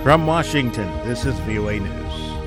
From Washington, this is VOA News.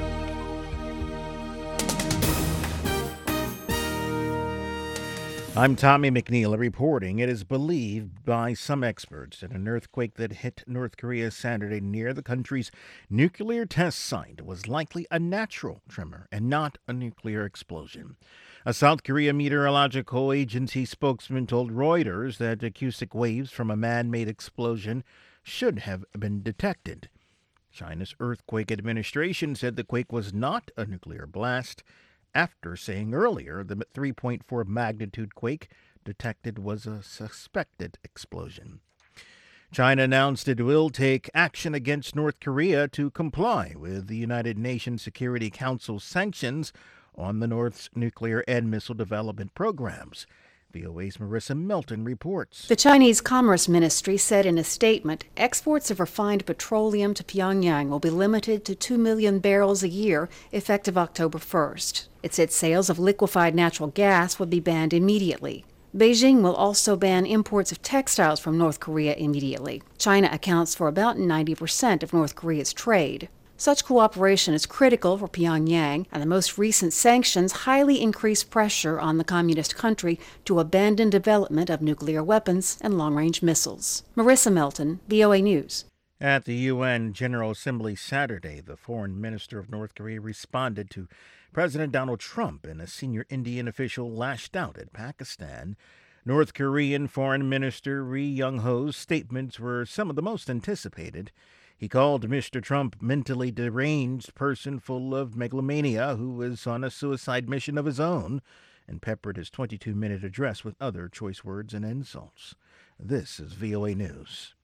I'm Tommy McNeil reporting. It is believed by some experts that an earthquake that hit North Korea Saturday near the country's nuclear test site was likely a natural tremor and not a nuclear explosion. A South Korea meteorological agency spokesman told Reuters that acoustic waves from a man-made explosion should have been detected. China's earthquake administration said the quake was not a nuclear blast, after saying earlier the 3.4 magnitude quake detected was a suspected explosion. China announced it will take action against North Korea to comply with the United Nations Security Council sanctions on the North's nuclear and missile development programs. VOA's Marissa Milton reports. The Chinese Commerce Ministry said in a statement, exports of refined petroleum to Pyongyang will be limited to 2 million barrels a year effective October 1st. It said sales of liquefied natural gas would be banned immediately. Beijing will also ban imports of textiles from North Korea immediately. China accounts for about 90% of North Korea's trade. Such cooperation is critical for Pyongyang, and the most recent sanctions highly increase pressure on the communist country to abandon development of nuclear weapons and long-range missiles. Marissa Milton, VOA News. At the UN General Assembly Saturday, the foreign minister of North Korea responded to President Donald Trump, and a senior Indian official lashed out at Pakistan. North Korean Foreign Minister Ri Yong-ho's statements were some of the most anticipated. He called Mr. Trump mentally deranged person full of megalomania who was on a suicide mission of his own, and peppered his 22-minute address with other choice words and insults. This is VOA News.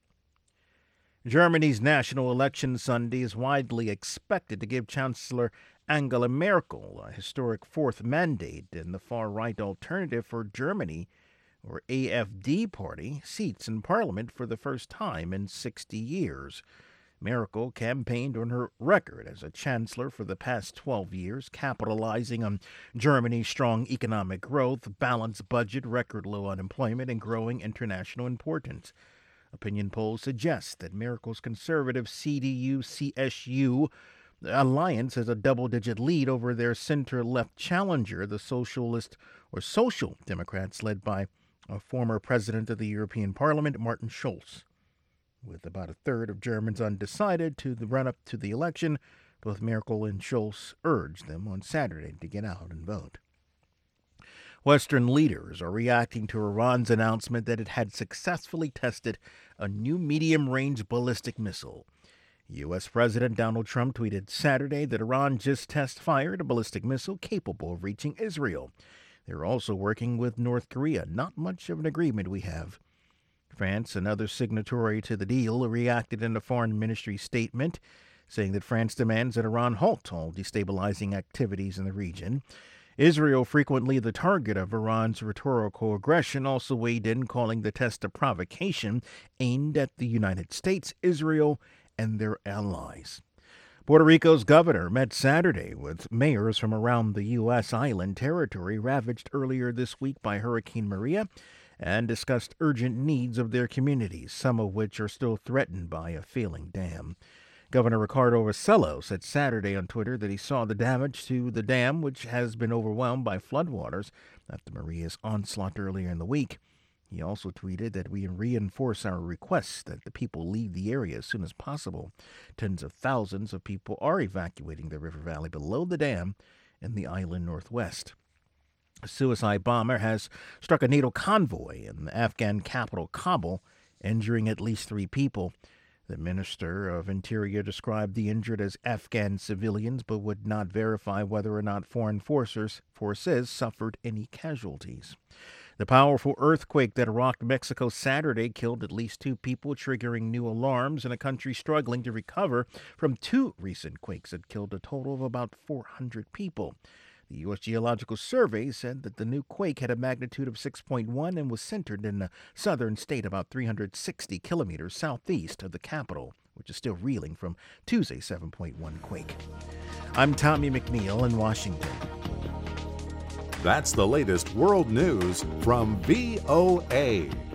Germany's national election Sunday is widely expected to give Chancellor Angela Merkel a historic fourth mandate in the far-right Alternative for Germany, or AfD party, seats in parliament for the first time in 60 years. Merkel campaigned on her record as a chancellor for the past 12 years, capitalizing on Germany's strong economic growth, balanced budget, record low unemployment, and growing international importance. Opinion polls suggest that Merkel's conservative CDU-CSU alliance has a double-digit lead over their center-left challenger, the Socialist or Social Democrats, led by a former president of the European Parliament, Martin Schulz. With about a third of Germans undecided to the run-up to the election, both Merkel and Schulz urged them on Saturday to get out and vote. Western leaders are reacting to Iran's announcement that it had successfully tested a new medium-range ballistic missile. U.S. President Donald Trump tweeted Saturday that Iran just test-fired a ballistic missile capable of reaching Israel. They're also working with North Korea. Not much of an agreement we have. France, another signatory to the deal, reacted in a foreign ministry statement, saying that France demands that Iran halt all destabilizing activities in the region. Israel, frequently the target of Iran's rhetorical aggression, also weighed in, calling the test a provocation aimed at the United States, Israel, and their allies. Puerto Rico's governor met Saturday with mayors from around the U.S. island territory ravaged earlier this week by Hurricane Maria, and discussed urgent needs of their communities, some of which are still threatened by a failing dam. Governor Ricardo Rossello said Saturday on Twitter that he saw the damage to the dam, which has been overwhelmed by floodwaters after Maria's onslaught earlier in the week. He also tweeted that we reinforce our request that the people leave the area as soon as possible. Tens of thousands of people are evacuating the river valley below the dam in the island northwest. A suicide bomber has struck a NATO convoy in the Afghan capital, Kabul, injuring at least 3 people. The Minister of Interior described the injured as Afghan civilians, but would not verify whether or not foreign forces suffered any casualties. The powerful earthquake that rocked Mexico Saturday killed at least 2 people, triggering new alarms in a country struggling to recover from 2 recent quakes that killed a total of about 400 people. The U.S. Geological Survey said that the new quake had a magnitude of 6.1 and was centered in the southern state about 360 kilometers southeast of the capital, which is still reeling from Tuesday's 7.1 quake. I'm Tommy McNeil in Washington. That's the latest world news from VOA.